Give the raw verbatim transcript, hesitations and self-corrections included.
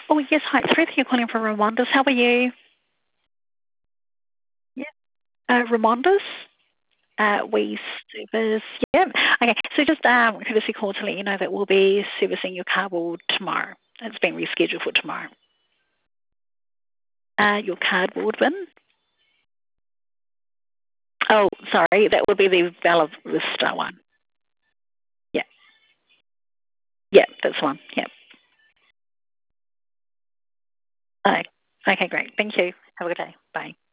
Oh, yes. Hi, it's Ruth here calling from Ramondas. How are you? Yeah. Uh, Ramondas? Uh, we service, yeah. Okay, so just um, courtesy call to let you know that we'll be servicing your cardboard tomorrow. It's been rescheduled for tomorrow. Uh, your cardboard bin? Oh, sorry, that would be the Bella Vista one. Yeah, yeah, that's one. Yeah. Okay, okay, great. Thank you. Have a good day. Bye.